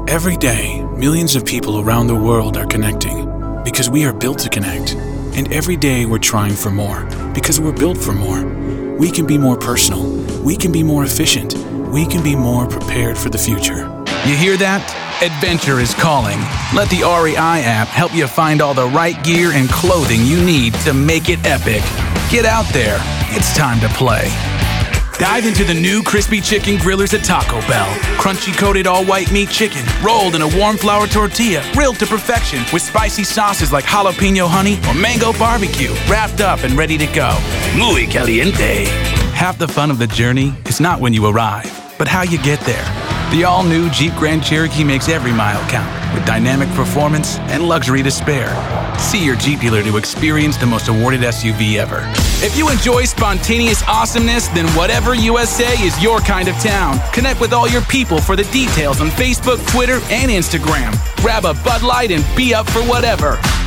Every day, millions of people around the world are connecting because we are built to connect. And every day we're trying for more because we're built for more. We can be more personal. We can be more efficient. We can be more prepared for the future. You hear that? Adventure is calling. Let the REI app help you find all the right gear and clothing you need to make it epic. Get out there. It's time to play. Dive into the new crispy chicken grillers at Taco Bell. Crunchy coated all-white meat chicken, rolled in a warm flour tortilla, grilled to perfection with spicy sauces like jalapeno honey or mango barbecue, wrapped up and ready to go. Muy caliente. Half the fun of the journey is not when you arrive, but how you get there. The all-new Jeep Grand Cherokee makes every mile count with dynamic performance and luxury to spare. See your Jeep dealer to experience the most awarded SUV ever. If you enjoy spontaneous awesomeness, then Whatever USA is your kind of town. Connect with all your people for the details on Facebook, Twitter, and Instagram. Grab a Bud Light and be up for whatever.